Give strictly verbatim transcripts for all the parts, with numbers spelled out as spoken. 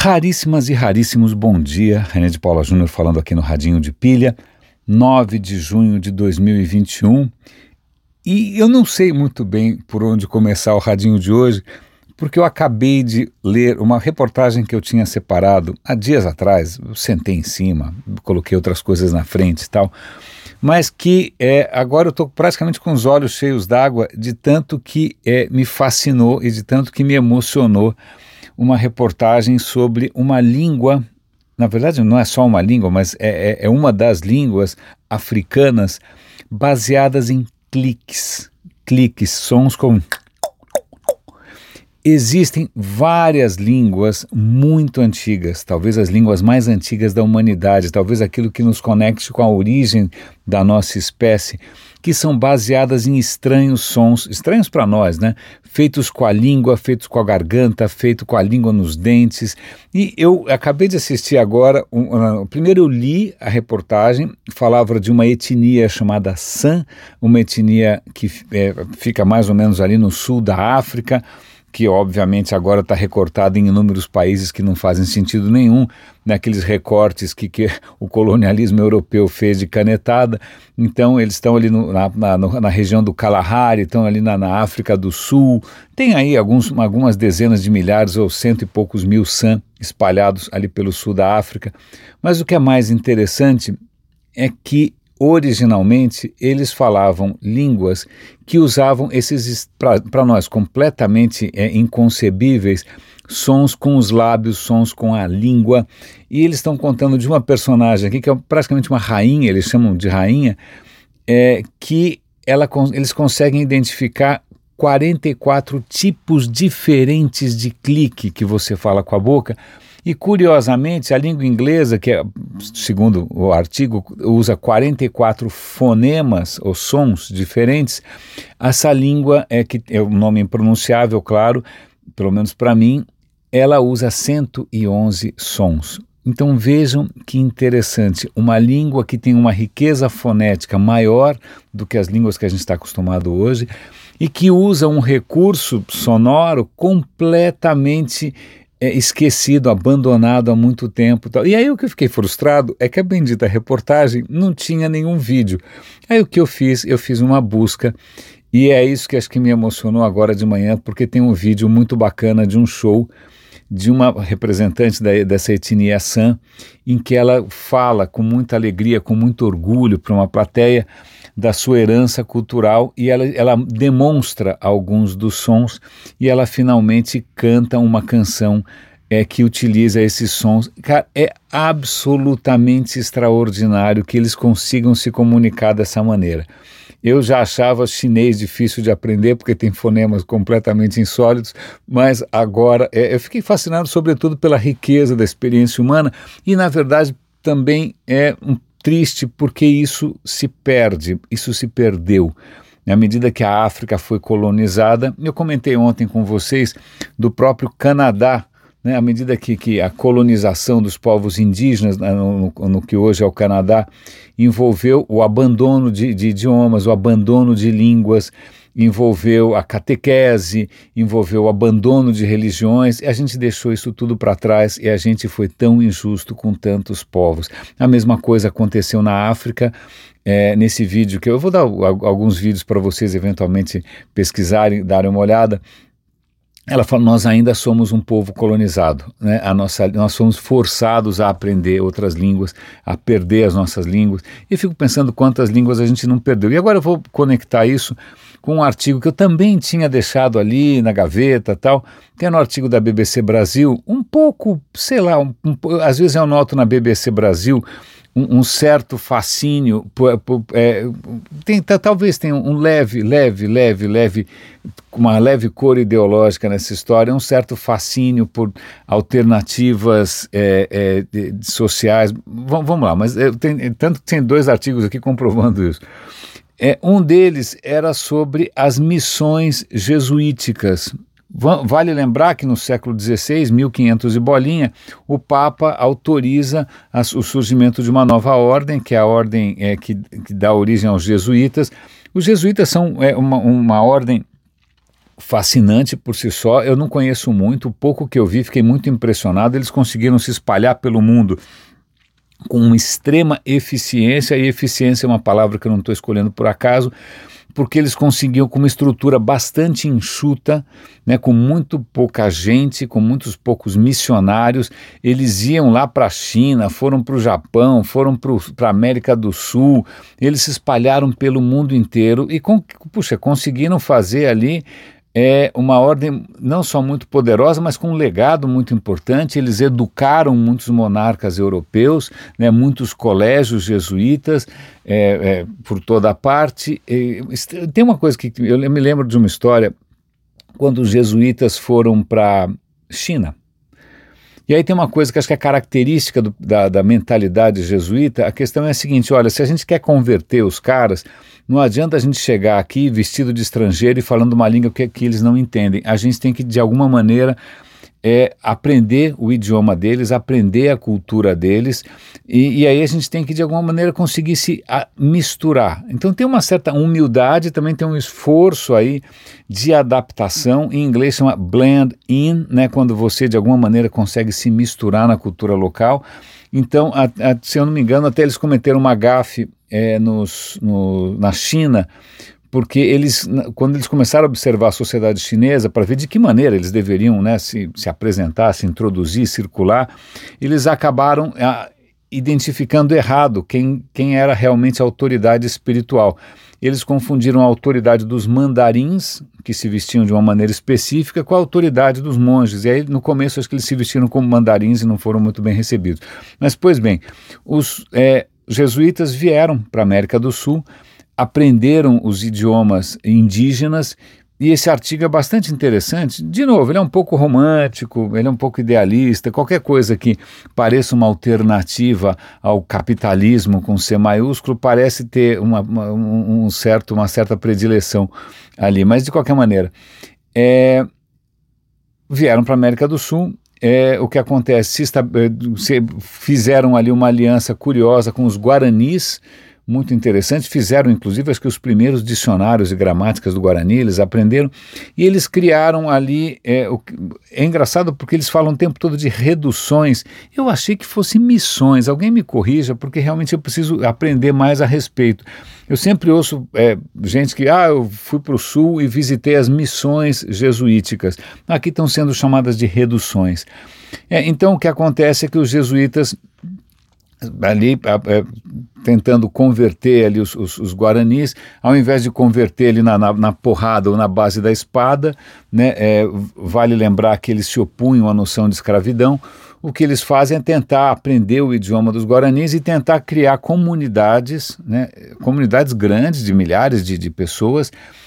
Raríssimas e raríssimos bom dia, René de Paula Júnior falando aqui no Radinho de Pilha, nove de junho de dois mil e vinte e um, e eu não sei muito bem por onde começar o Radinho de hoje, porque eu acabei de ler uma reportagem que eu tinha separado há dias atrás, eu sentei em cima, coloquei outras coisas na frente e tal, mas que é, agora eu estou praticamente com os olhos cheios d'água de tanto que é, me fascinou e de tanto que me emocionou uma reportagem sobre uma língua, na verdade não é só uma língua, mas é, é, é uma das línguas africanas baseadas em cliques, cliques, sons como... Existem várias línguas muito antigas, talvez as línguas mais antigas da humanidade, talvez aquilo que nos conecte com a origem da nossa espécie, que são baseadas em estranhos sons, estranhos para nós, né? Feitos com a língua, feitos com a garganta, feito com a língua nos dentes. E eu acabei de assistir agora, um, uh, primeiro eu li a reportagem, falava de uma etnia chamada San, uma etnia que é, fica mais ou menos ali no sul da África, que obviamente agora está recortado em inúmeros países que não fazem sentido nenhum, naqueles recortes que, que o colonialismo europeu fez de canetada. Então eles estão ali no, na, na, na região do Kalahari, estão ali na, na África do Sul, tem aí alguns, algumas dezenas de milhares ou cento e poucos mil San espalhados ali pelo sul da África. Mas o que é mais interessante é que originalmente, eles falavam línguas que usavam esses, para nós, completamente é, inconcebíveis, sons com os lábios, sons com a língua. E eles estão contando de uma personagem aqui, que é praticamente uma rainha, eles chamam de rainha, é, que ela, eles conseguem identificar quarenta e quatro tipos diferentes de clique que você fala com a boca. E, curiosamente, a língua inglesa, que é, segundo o artigo, usa quarenta e quatro fonemas ou sons diferentes, essa língua, é que é um nome impronunciável, claro, pelo menos para mim, ela usa cento e onze sons. Então vejam que interessante, uma língua que tem uma riqueza fonética maior do que as línguas que a gente está acostumado hoje e que usa um recurso sonoro completamente É, esquecido, abandonado há muito tempo. Tal. E aí o que eu fiquei frustrado é que a bendita reportagem não tinha nenhum vídeo. Aí o que eu fiz? Eu fiz uma busca e é isso que acho que me emocionou agora de manhã, porque tem um vídeo muito bacana de um show de uma representante da, dessa etnia San, em que ela fala com muita alegria, com muito orgulho para uma plateia da sua herança cultural e ela, ela demonstra alguns dos sons e ela finalmente canta uma canção é, que utiliza esses sons. Cara, é absolutamente extraordinário que eles consigam se comunicar dessa maneira. Eu já achava chinês difícil de aprender porque tem fonemas completamente insólitos, mas agora é, eu fiquei fascinado sobretudo pela riqueza da experiência humana e na verdade também é um triste porque isso se perde, isso se perdeu. À medida que a África foi colonizada, eu comentei ontem com vocês do próprio Canadá, né, à medida que, que a colonização dos povos indígenas no, no, no que hoje é o Canadá envolveu o abandono de, de idiomas, o abandono de línguas, envolveu a catequese, envolveu o abandono de religiões, e a gente deixou isso tudo para trás e a gente foi tão injusto com tantos povos. A mesma coisa aconteceu na África, é, nesse vídeo, que eu vou dar alguns vídeos para vocês eventualmente pesquisarem, darem uma olhada. Ela fala, nós ainda somos um povo colonizado, né? A nossa, nós somos forçados a aprender outras línguas, a perder as nossas línguas, e fico pensando quantas línguas a gente não perdeu. E agora eu vou conectar isso com um artigo que eu também tinha deixado ali na gaveta e tal, que é no artigo da B B C Brasil, um pouco, sei lá, um, um, às vezes eu noto na B B C Brasil Um, um certo fascínio, por, por, é, tem, talvez tenha um leve, leve, leve, leve, uma leve cor ideológica nessa história, um certo fascínio por alternativas é, é, sociais. V- vamos lá, mas é, tem, tanto que tem dois artigos aqui comprovando isso. É, um deles era sobre as missões jesuíticas. Vale lembrar que no século dezesseis, mil e quinhentos e bolinha, o Papa autoriza a, o surgimento de uma nova ordem, que é a ordem é, que, que dá origem aos jesuítas. Os jesuítas são é, uma, uma ordem fascinante por si só. Eu não conheço muito, o pouco que eu vi, fiquei muito impressionado. Eles conseguiram se espalhar pelo mundo com uma extrema eficiência, e eficiência é uma palavra que eu não estou escolhendo por acaso, porque eles conseguiam com uma estrutura bastante enxuta, né, com muito pouca gente, com muitos poucos missionários. Eles iam lá para a China, foram para o Japão, foram para a América do Sul, eles se espalharam pelo mundo inteiro e, com, puxa, conseguiram fazer ali é uma ordem não só muito poderosa, mas com um legado muito importante. Eles educaram muitos monarcas europeus, né, muitos colégios jesuítas é, é, por toda a parte. E, tem uma coisa que eu me lembro de uma história, quando os jesuítas foram para a China. E aí tem uma coisa que acho que é característica do, da, da mentalidade jesuíta. A questão é a seguinte: olha, se a gente quer converter os caras, não adianta a gente chegar aqui vestido de estrangeiro e falando uma língua que, que eles não entendem. A gente tem que, de alguma maneira, é, aprender o idioma deles, aprender a cultura deles, e, e aí a gente tem que, de alguma maneira, conseguir se a, misturar. Então tem uma certa humildade, também tem um esforço aí de adaptação. Em inglês chama blend in, né, quando você, de alguma maneira, consegue se misturar na cultura local. Então, a, a, se eu não me engano, até eles cometeram uma gafe é, nos, no, na China, porque eles, quando eles começaram a observar a sociedade chinesa para ver de que maneira eles deveriam, né, se, se apresentar, se introduzir, circular, eles acabaram a, identificando errado quem, quem era realmente a autoridade espiritual. Eles confundiram a autoridade dos mandarins, que se vestiam de uma maneira específica, com a autoridade dos monges. E aí, no começo, acho que eles se vestiram como mandarins e não foram muito bem recebidos. Mas, pois bem, os é, jesuítas vieram para a América do Sul, aprenderam os idiomas indígenas, e esse artigo é bastante interessante. De novo, ele é um pouco romântico, ele é um pouco idealista, qualquer coisa que pareça uma alternativa ao capitalismo com C maiúsculo parece ter uma, uma, um certo, uma certa predileção ali, mas de qualquer maneira, é, vieram para a América do Sul. É, o que acontece, se, esta, se fizeram ali uma aliança curiosa com os guaranis, muito interessante. Fizeram, inclusive, acho que os primeiros dicionários e gramáticas do Guarani, eles aprenderam, e eles criaram ali, é, o, é engraçado porque eles falam o tempo todo de reduções. Eu achei que fosse missões, alguém me corrija, porque realmente eu preciso aprender mais a respeito. Eu sempre ouço é, gente que, ah, eu fui para o sul e visitei as missões jesuíticas. Aqui estão sendo chamadas de reduções. É, então, o que acontece é que os jesuítas ali é, tentando converter ali os, os, os guaranis, ao invés de converter ele na, na, na porrada ou na base da espada, né, é, vale lembrar que eles se opunham à noção de escravidão. O que eles fazem é tentar aprender o idioma dos guaranis e tentar criar comunidades, né, comunidades grandes de milhares de, de pessoas,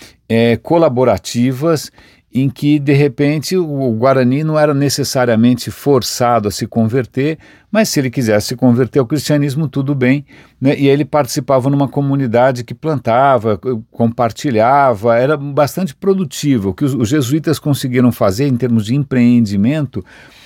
é, colaborativas, em que, de repente, o Guarani não era necessariamente forçado a se converter, mas se ele quisesse se converter ao cristianismo, tudo bem, né? E ele participava numa comunidade que plantava, compartilhava, era bastante produtivo. O que os, os jesuítas conseguiram fazer em termos de empreendimento,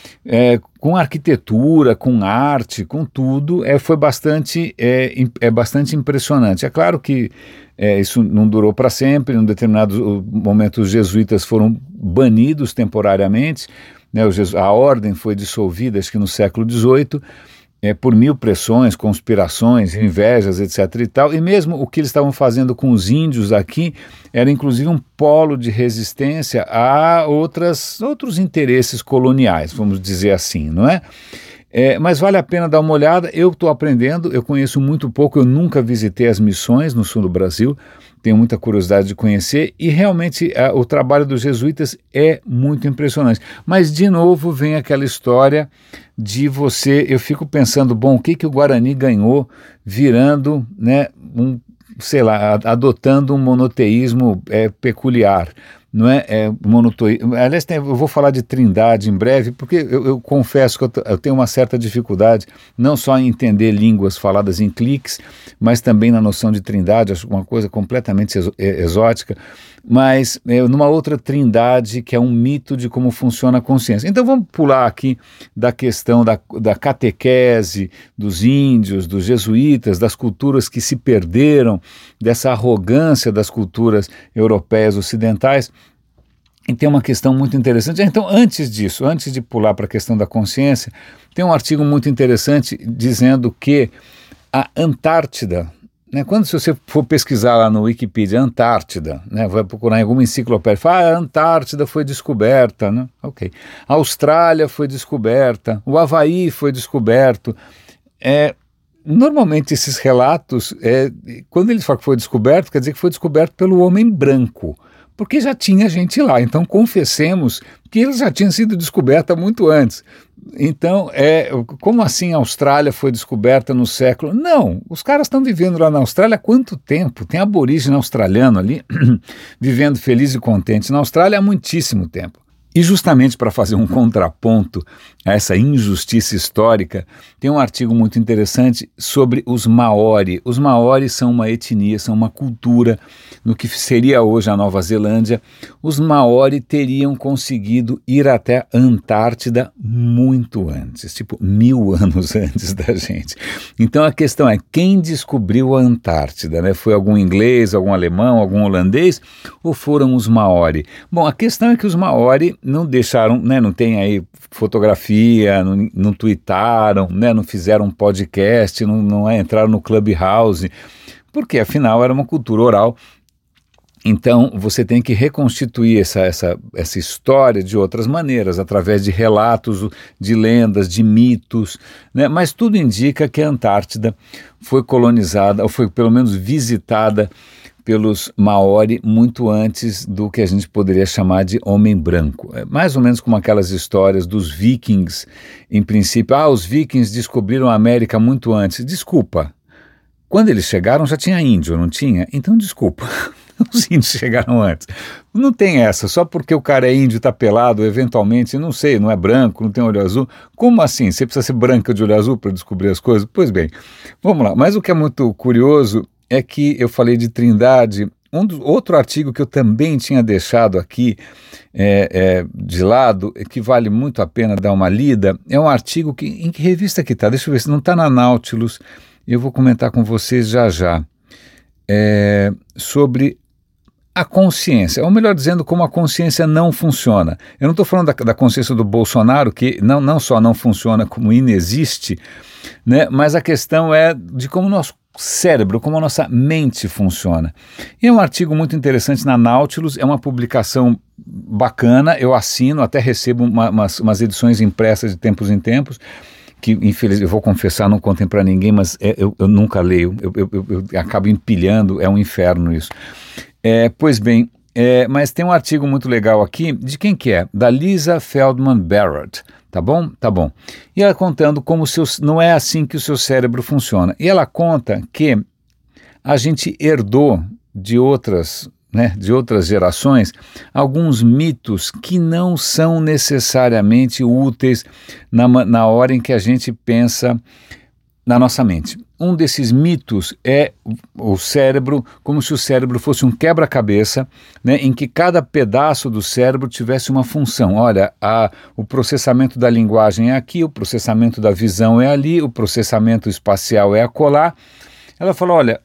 é, com arquitetura, com arte, com tudo, é, foi bastante, é, é bastante impressionante. É claro que É, isso não durou para sempre. Em um determinado momento os jesuítas foram banidos temporariamente, né, o jesu- a ordem foi dissolvida, acho que no século dezoito, é, por mil pressões, conspirações, invejas, etc e tal, e mesmo o que eles estavam fazendo com os índios aqui era inclusive um polo de resistência a outras, outros interesses coloniais, vamos dizer assim, não é? É, mas vale a pena dar uma olhada. Eu estou aprendendo, eu conheço muito pouco, eu nunca visitei as missões no sul do Brasil, tenho muita curiosidade de conhecer, e realmente a, o trabalho dos jesuítas é muito impressionante. Mas, de novo, vem aquela história de você, eu fico pensando, bom, o que, que o Guarani ganhou virando, né, um, sei lá, adotando um monoteísmo é, peculiar. Não é, é monoteísmo. Aliás, tem, eu vou falar de trindade em breve, porque eu, eu confesso que eu, eu tenho uma certa dificuldade, não só em entender línguas faladas em cliques, mas também na noção de trindade, acho uma coisa completamente exo, exótica, mas é, numa outra trindade que é um mito de como funciona a consciência. Então vamos pular aqui da questão da, da catequese dos índios, dos jesuítas, das culturas que se perderam, dessa arrogância das culturas europeias ocidentais, E tem uma questão muito interessante. Então, antes disso, antes de pular para a questão da consciência, tem um artigo muito interessante dizendo que a Antártida, né, quando se você for pesquisar lá no Wikipedia, Antártida, né, vai procurar em alguma enciclopédia, fala, ah, a Antártida foi descoberta, né? Ok. A Austrália foi descoberta, o Havaí foi descoberto. É, normalmente esses relatos, é, quando eles falam que foi descoberto, quer dizer que foi descoberto pelo homem branco, porque já tinha gente lá. Então, confessemos que eles já tinham sido descoberta muito antes. Então, é, como assim a Austrália foi descoberta no século? Não, os caras estão vivendo lá na Austrália há quanto tempo? Tem aborígene australiano ali, vivendo feliz e contente na Austrália há muitíssimo tempo. E justamente para fazer um contraponto a essa injustiça histórica, tem um artigo muito interessante sobre os Maori. Os Maori são uma etnia, são uma cultura no que seria hoje a Nova Zelândia. Os Maori teriam conseguido ir até a Antártida muito antes, tipo mil anos antes da gente. Então a questão é, quem descobriu a Antártida, né? Foi algum inglês, algum alemão, algum holandês, ou foram os Maori? Bom, a questão é que os Maori não deixaram, né, não tem aí fotografia, não, não tweetaram, né, não fizeram um podcast, não, não entraram no Clubhouse, porque afinal era uma cultura oral. Então você tem que reconstituir essa, essa, essa história de outras maneiras, através de relatos, de lendas, de mitos, né? Mas tudo indica que a Antártida foi colonizada, ou foi pelo menos visitada pelos Maori muito antes do que a gente poderia chamar de homem branco. É mais ou menos como aquelas histórias dos vikings, em princípio. Ah, os vikings descobriram a América muito antes. Desculpa, quando eles chegaram já tinha índio, não tinha? Então desculpa, os índios chegaram antes. Não tem essa, só porque o cara é índio e está pelado, eventualmente, não sei, não é branco, não tem olho azul. Como assim? Você precisa ser branca de olho azul para descobrir as coisas? Pois bem, vamos lá. Mas o que é muito curioso é que eu falei de Trindade, um do, outro artigo que eu também tinha deixado aqui é, é, de lado, que vale muito a pena dar uma lida, é um artigo que, em que revista que está? Deixa eu ver se não está na Nautilus, eu vou comentar com vocês já já, é, sobre a consciência, ou melhor dizendo, como a consciência não funciona. Eu não estou falando da, da consciência do Bolsonaro, que não, não só não funciona, como inexiste, né, mas a questão é de como o nosso cérebro, como a nossa mente funciona. E é um artigo muito interessante na Nautilus, é uma publicação bacana, eu assino, até recebo uma, umas, umas edições impressas de tempos em tempos, que infelizmente, eu vou confessar, não contem para ninguém, mas é, eu, eu nunca leio, eu, eu, eu, eu acabo empilhando, é um inferno isso. É, pois bem, é, mas tem um artigo muito legal aqui, de quem que é? Da Lisa Feldman Barrett. Tá bom? Tá bom. E ela contando como seu, não é assim que o seu cérebro funciona. E ela conta que a gente herdou de outras, né, de outras gerações alguns mitos que não são necessariamente úteis na, na hora em que a gente pensa na nossa mente. Um desses mitos é o cérebro, como se o cérebro fosse um quebra-cabeça, né, em que cada pedaço do cérebro tivesse uma função. Olha, a, o processamento da linguagem é aqui, o processamento da visão é ali, o processamento espacial é acolá. Ela falou, olha,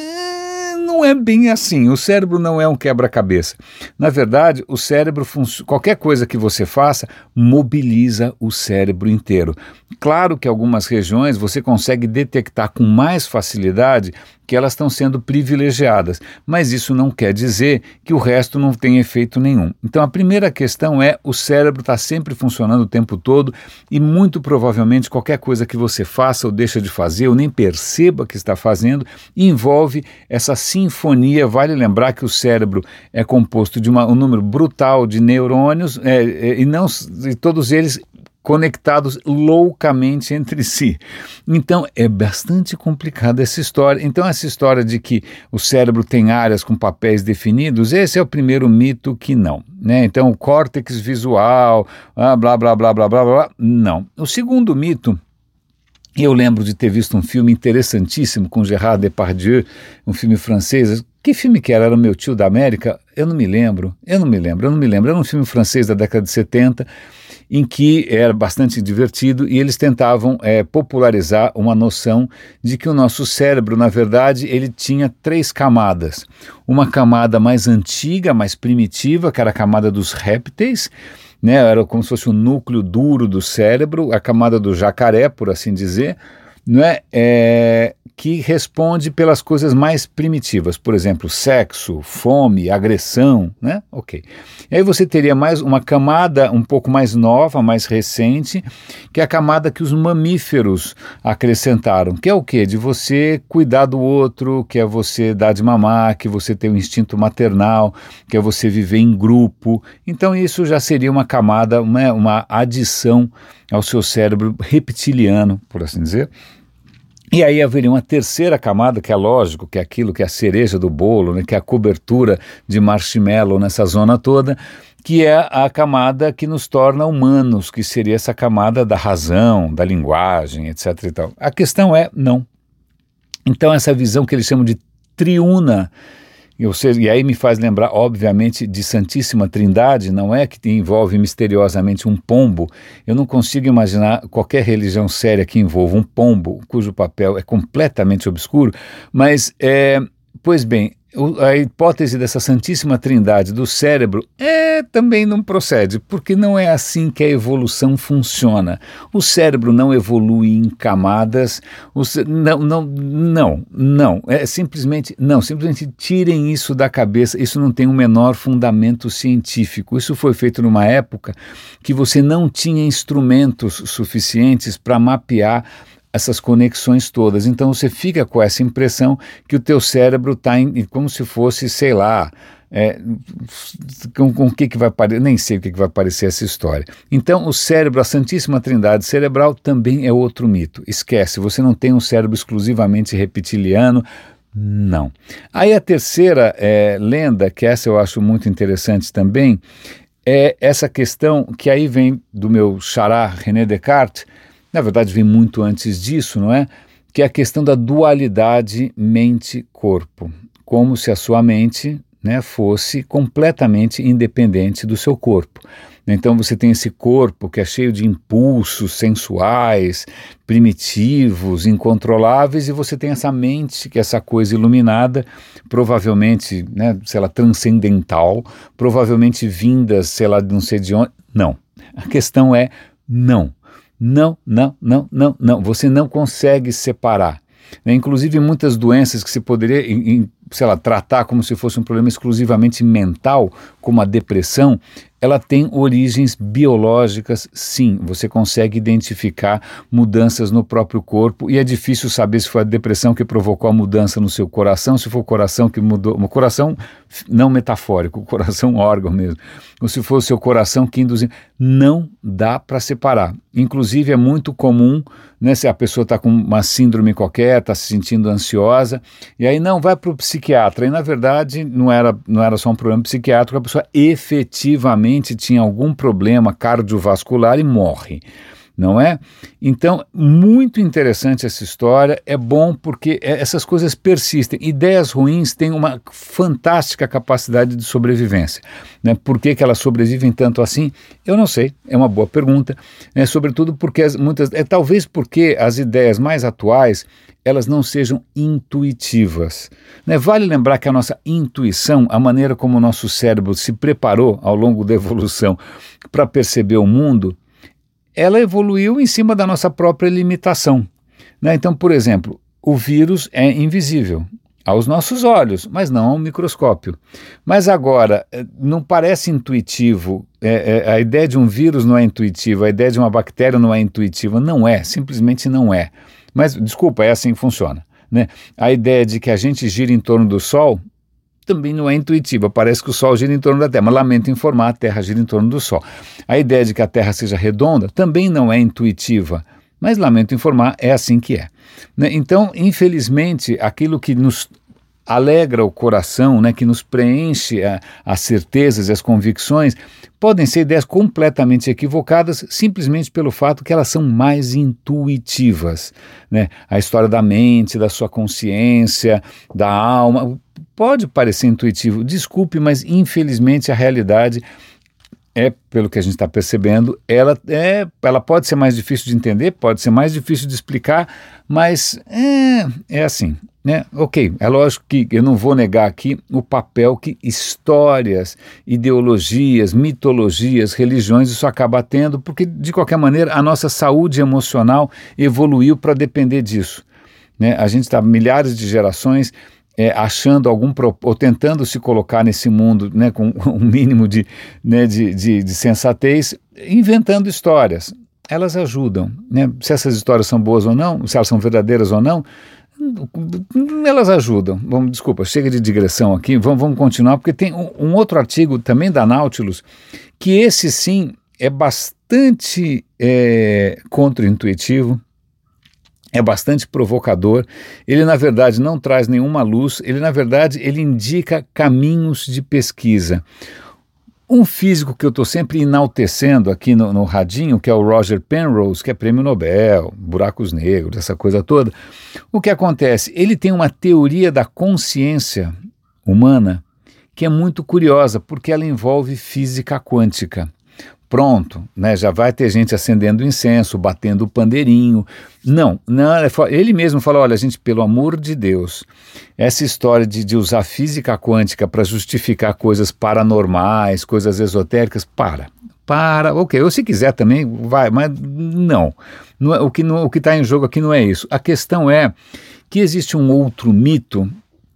não é bem assim, o cérebro não é um quebra-cabeça. Na verdade, o cérebro, qualquer coisa que você faça, mobiliza o cérebro inteiro. Claro que algumas regiões você consegue detectar com mais facilidade que elas estão sendo privilegiadas, mas isso não quer dizer que o resto não tem efeito nenhum. Então a primeira questão é, o cérebro está sempre funcionando o tempo todo e muito provavelmente qualquer coisa que você faça ou deixa de fazer ou nem perceba que está fazendo, envolve essa sinfonia. Vale lembrar que o cérebro é composto de uma, um número brutal de neurônios é, é, e, não, e todos eles conectados loucamente entre si. Então é bastante complicada essa história. Então essa história de que o cérebro tem áreas com papéis definidos, esse é o primeiro mito que não, né? Então o córtex visual, ah, blá, blá, blá, blá, blá, blá, não. O segundo mito E eu lembro de ter visto um filme interessantíssimo com Gérard Depardieu, um filme francês. Que filme que era? Era o Meu Tio da América? Eu não me lembro, eu não me lembro, eu não me lembro. Era um filme francês da década de setenta, em que era bastante divertido e eles tentavam é, popularizar uma noção de que o nosso cérebro, na verdade, ele tinha três camadas. Uma camada mais antiga, mais primitiva, que era a camada dos répteis, né, era como se fosse o núcleo duro do cérebro, a camada do jacaré, por assim dizer, não é? É, que responde pelas coisas mais primitivas, por exemplo, sexo, fome, agressão, né? Ok. E aí você teria mais uma camada um pouco mais nova, mais recente, que é a camada que os mamíferos acrescentaram, que é o quê? De você cuidar do outro, que é você dar de mamar, que você ter o instinto maternal, que é você viver em grupo. Então isso já seria uma camada, uma, uma adição ao seu cérebro reptiliano, por assim dizer. E aí haveria uma terceira camada, que é lógico, que é aquilo que é a cereja do bolo, né, que é a cobertura de marshmallow nessa zona toda, que é a camada que nos torna humanos, que seria essa camada da razão, da linguagem, etc e tal. A questão é, não. Então essa visão que eles chamam de triuna, ou seja, e aí me faz lembrar, obviamente, de Santíssima Trindade, não é que envolve misteriosamente um pombo. Eu não consigo imaginar qualquer religião séria que envolva um pombo, cujo papel é completamente obscuro, mas, é, pois bem, a hipótese dessa Santíssima Trindade do cérebro é, também não procede, porque não é assim que a evolução funciona. O cérebro não evolui em camadas, o, não, não, não, não, é simplesmente, não, simplesmente tirem isso da cabeça, isso não tem o menor fundamento científico. Isso foi feito numa época que você não tinha instrumentos suficientes para mapear essas conexões todas. Então você fica com essa impressão que o teu cérebro está como se fosse, sei lá, é, com, com o que, que vai parecer, nem sei o que, que vai parecer essa história. Então o cérebro, a Santíssima Trindade cerebral também é outro mito. Esquece, você não tem um cérebro exclusivamente reptiliano, não. Aí a terceira é, lenda, que essa eu acho muito interessante também, é essa questão que aí vem do meu xará René Descartes. Na verdade, vem muito antes disso, não é? Que é a questão da dualidade mente-corpo, como se a sua mente, né, fosse completamente independente do seu corpo. Então você tem esse corpo que é cheio de impulsos sensuais, primitivos, incontroláveis, e você tem essa mente, que é essa coisa iluminada, provavelmente, né, sei lá, transcendental, provavelmente vindas, sei lá, não sei de onde. Não. A questão é não. Não, não, não, não, não. Você não consegue separar. Né? Inclusive muitas doenças que se poderia, em, em, sei lá, tratar como se fosse um problema exclusivamente mental, como a depressão, ela tem origens biológicas, sim. Você consegue identificar mudanças no próprio corpo e é difícil saber se foi a depressão que provocou a mudança no seu coração, se foi o coração que mudou, o coração não metafórico, o coração órgão mesmo, ou se foi o seu coração que induziu. Não dá para separar. Inclusive é muito comum, né, se a pessoa está com uma síndrome qualquer, está se sentindo ansiosa, e aí não, vai para o psiquiatra. E na verdade não era, não era só um problema psiquiátrico, a pessoa efetivamente tinha algum problema cardiovascular e morre, não é? Então, muito interessante essa história, é bom porque essas coisas persistem. Ideias ruins têm uma fantástica capacidade de sobrevivência, né? Por que que elas sobrevivem tanto assim? Eu não sei, é uma boa pergunta, né? Sobretudo porque as, muitas, é talvez porque as ideias mais atuais elas não sejam intuitivas. Né? Vale lembrar que a nossa intuição, a maneira como o nosso cérebro se preparou ao longo da evolução para perceber o mundo, ela evoluiu em cima da nossa própria limitação. Né? Então, por exemplo, o vírus é invisível aos nossos olhos, mas não ao microscópio. Mas agora, não parece intuitivo, é, é, a ideia de um vírus não é intuitiva, a ideia de uma bactéria não é intuitiva, não é, simplesmente não é. Mas, desculpa, é assim que funciona. Né? A ideia de que a gente gira em torno do Sol também não é intuitiva. Parece que o Sol gira em torno da Terra, mas lamento informar, a Terra gira em torno do Sol. A ideia de que a Terra seja redonda também não é intuitiva, mas lamento informar, é assim que é. Né? Então, infelizmente, aquilo que nos alegra o coração, né, que nos preenche a, as certezas e as convicções, podem ser ideias completamente equivocadas simplesmente pelo fato que elas são mais intuitivas, né? A história da mente, da sua consciência, da alma, pode parecer intuitivo, desculpe, mas infelizmente a realidade é, pelo que a gente está percebendo, ela, é, ela pode ser mais difícil de entender, pode ser mais difícil de explicar, mas é, é assim, né? Ok, é lógico que eu não vou negar aqui o papel que histórias, ideologias, mitologias, religiões, isso acaba tendo, porque de qualquer maneira a nossa saúde emocional evoluiu para depender disso, né? A gente está milhares de gerações É, achando algum, ou tentando se colocar nesse mundo, né, com um mínimo de, né, de, de, de sensatez, inventando histórias. Elas ajudam, né? Se essas histórias são boas ou não, se elas são verdadeiras ou não, elas ajudam. Vamos, desculpa, chega de digressão aqui, vamos, vamos continuar, porque tem um, um outro artigo também da Nautilus, que esse sim é bastante é, contra-intuitivo, é bastante provocador, ele na verdade não traz nenhuma luz, ele na verdade ele indica caminhos de pesquisa. Um físico que eu estou sempre enaltecendo aqui no, no radinho, que é o Roger Penrose, que é prêmio Nobel, buracos negros, essa coisa toda, o que acontece? Ele tem uma teoria da consciência humana que é muito curiosa, porque ela envolve física quântica. Pronto, né, já vai ter gente acendendo incenso, batendo o pandeirinho. Não, não, ele mesmo falou, olha gente, pelo amor de Deus, essa história de, de usar física quântica para justificar coisas paranormais, coisas esotéricas, para, para, ok, ou se quiser também, vai, mas não, não é, o que não, o que está em jogo aqui não é isso. A questão é que existe um outro mito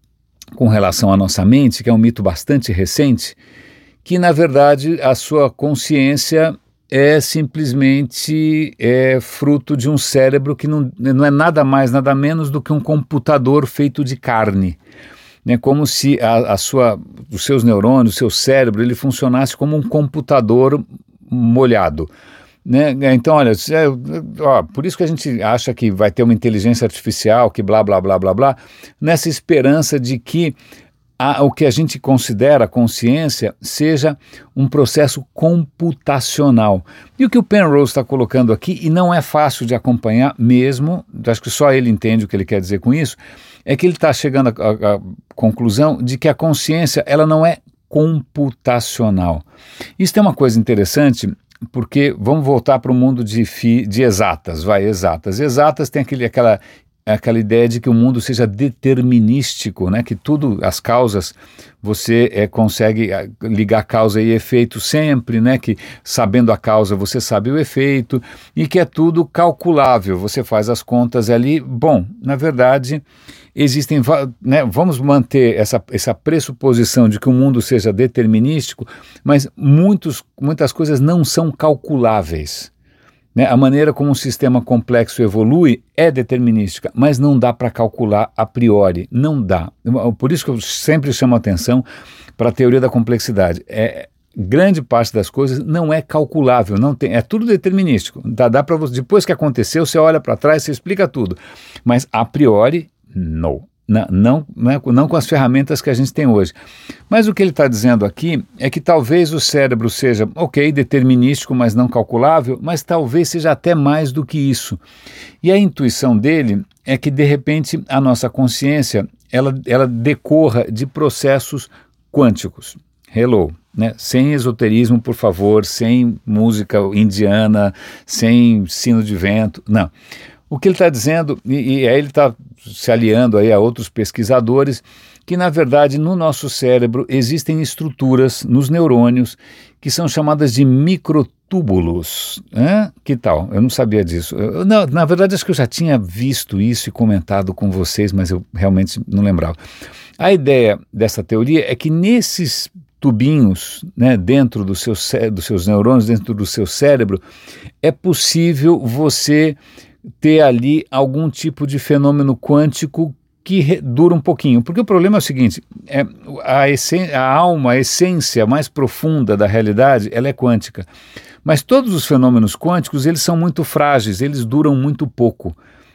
com relação à nossa mente, que é um mito bastante recente, que na verdade a sua consciência é simplesmente é, fruto de um cérebro que não, não é nada mais, nada menos do que um computador feito de carne. Né, como se a, a sua, os seus neurônios, o seu cérebro, ele funcionasse como um computador molhado. Né? Então, olha, é, ó, por isso que a gente acha que vai ter uma inteligência artificial, que blá, blá, blá, blá, blá, nessa esperança de que A, o que a gente considera consciência seja um processo computacional. E o que o Penrose está colocando aqui, e não é fácil de acompanhar mesmo, acho que só ele entende o que ele quer dizer com isso, é que ele está chegando à conclusão de que a consciência ela não é computacional. Isso tem uma coisa interessante, porque vamos voltar para o mundo de, fi, de exatas, vai, exatas. Exatas tem aquele, aquela... aquela ideia de que o mundo seja determinístico, né? Que tudo, as causas, você é, consegue ligar causa e efeito sempre, né? Que sabendo a causa você sabe o efeito e que é tudo calculável, você faz as contas ali. Bom, na verdade, existem, né? Vamos manter essa, essa pressuposição de que o mundo seja determinístico, mas muitos, muitas coisas não são calculáveis. Né, a maneira como um sistema complexo evolui é determinística, mas não dá para calcular a priori, não dá. Por isso que eu sempre chamo a atenção para a teoria da complexidade. É, grande parte das coisas não é calculável, não tem, é tudo determinístico. Dá, dá para você, depois que aconteceu, você olha para trás, você explica tudo, mas a priori, não. Não, não, não, não com as ferramentas que a gente tem hoje. Mas o que ele está dizendo aqui é que talvez o cérebro seja, ok, determinístico, mas não calculável, mas talvez seja até mais do que isso. E a intuição dele é que, de repente, a nossa consciência, ela, ela decorra de processos quânticos. Hello, né? Sem esoterismo, por favor, sem música indiana, sem sino de vento, não. O que ele está dizendo, e, e aí ele está se aliando aí a outros pesquisadores, que na verdade no nosso cérebro existem estruturas nos neurônios que são chamadas de microtúbulos. Né? Que tal? Eu não sabia disso. Eu, não, na verdade acho que eu já tinha visto isso e comentado com vocês, mas eu realmente não lembrava. A ideia dessa teoria é que nesses tubinhos, né, dentro do seu, dos seus neurônios, dentro do seu cérebro, é possível você ter ali algum tipo de fenômeno quântico que re, dura um pouquinho, porque o problema é o seguinte, é, a, essen, a alma, a essência mais profunda da realidade, ela é quântica, mas todos os fenômenos quânticos, eles são muito frágeis, eles duram muito pouco,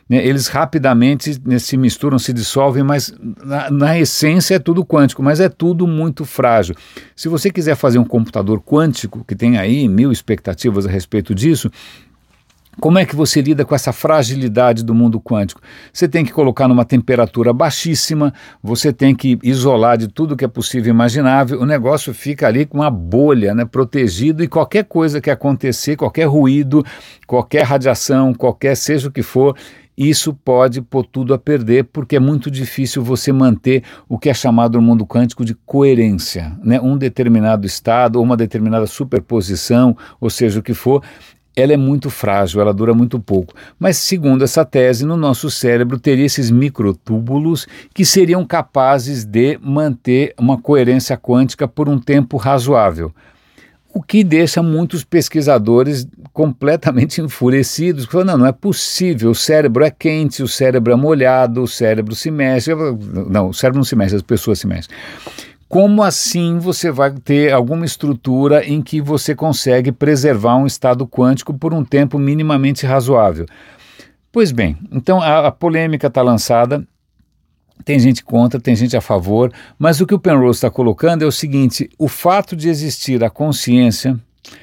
né, eles rapidamente, né, se misturam, se dissolvem, mas na, na essência é tudo quântico, mas é tudo muito frágil. Se você quiser fazer um computador quântico, que tem aí mil expectativas a respeito disso, como é que você lida com essa fragilidade do mundo quântico? Você tem que colocar numa temperatura baixíssima, você tem que isolar de tudo que é possível e imaginável, o negócio fica ali com uma bolha, né, protegido, e qualquer coisa que acontecer, qualquer ruído, qualquer radiação, qualquer seja o que for, isso pode pôr tudo a perder, porque é muito difícil você manter o que é chamado no mundo quântico de coerência, né? Um determinado estado, ou uma determinada superposição, ou seja o que for, ela é muito frágil, ela dura muito pouco. Mas, segundo essa tese, no nosso cérebro teria esses microtúbulos que seriam capazes de manter uma coerência quântica por um tempo razoável. O que deixa muitos pesquisadores completamente enfurecidos, falando, não, não é possível, o cérebro é quente, o cérebro é molhado, o cérebro se mexe. Não, o cérebro não se mexe, as pessoas se mexem. Como assim você vai ter alguma estrutura em que você consegue preservar um estado quântico por um tempo minimamente razoável? Pois bem, então a, a polêmica está lançada, tem gente contra, tem gente a favor, mas o que o Penrose está colocando é o seguinte: o fato de existir a consciência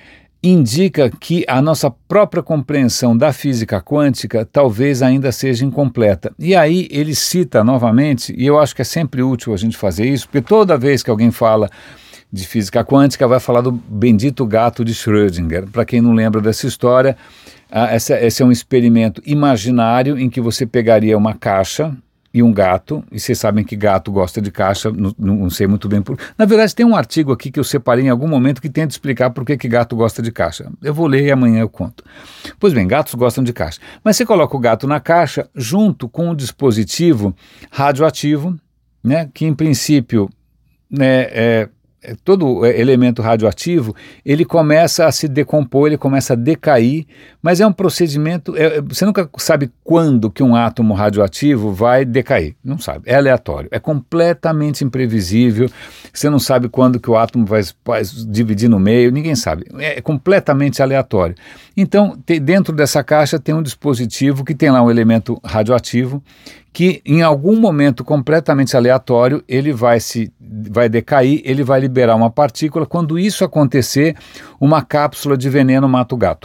indica que a nossa própria compreensão da física quântica talvez ainda seja incompleta. E aí ele cita novamente, e eu acho que é sempre útil a gente fazer isso, porque toda vez que alguém fala de física quântica vai falar do bendito gato de Schrödinger. Para quem não lembra dessa história, ah, essa, esse é um experimento imaginário em que você pegaria uma caixa e um gato, e vocês sabem que gato gosta de caixa, não, não sei muito bem por... Na verdade tem um artigo aqui que eu separei em algum momento que tenta explicar por que, que gato gosta de caixa. Eu vou ler e amanhã eu conto. Pois bem, gatos gostam de caixa. Mas você coloca o gato na caixa junto com um dispositivo radioativo, né, que em princípio, né, é... todo elemento radioativo, ele começa a se decompor, ele começa a decair, mas é um procedimento, é, você nunca sabe quando que um átomo radioativo vai decair, não sabe, é aleatório, é completamente imprevisível, você não sabe quando que o átomo vai, vai dividir no meio, ninguém sabe, é completamente aleatório. Então, te, dentro dessa caixa tem um dispositivo que tem lá um elemento radioativo, que em algum momento completamente aleatório ele vai se vai decair, ele vai liberar uma partícula. Quando isso acontecer, uma cápsula de veneno mata o gato.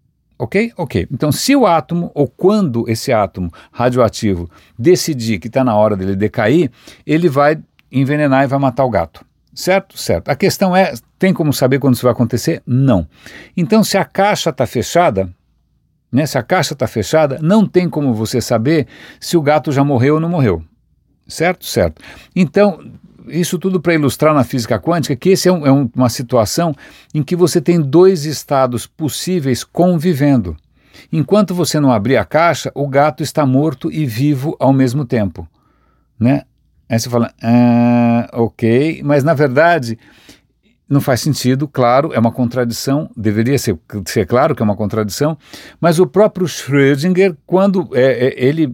Ok? Ok. Então, se o átomo, ou quando esse átomo radioativo decidir que está na hora dele decair, ele vai envenenar e vai matar o gato. Certo? Certo. A questão é, tem como saber quando isso vai acontecer? Não. Então, se a caixa está fechada, né, se a caixa está fechada, não tem como você saber se o gato já morreu ou não morreu. Certo? Certo. Então, isso tudo para ilustrar na física quântica que esse é, um, é um, uma situação em que você tem dois estados possíveis convivendo. Enquanto você não abrir a caixa, o gato está morto e vivo ao mesmo tempo. Né? Aí você fala, ah, ok, mas na verdade não faz sentido, claro, é uma contradição, deveria ser, ser claro que é uma contradição, mas o próprio Schrödinger, quando é, é, ele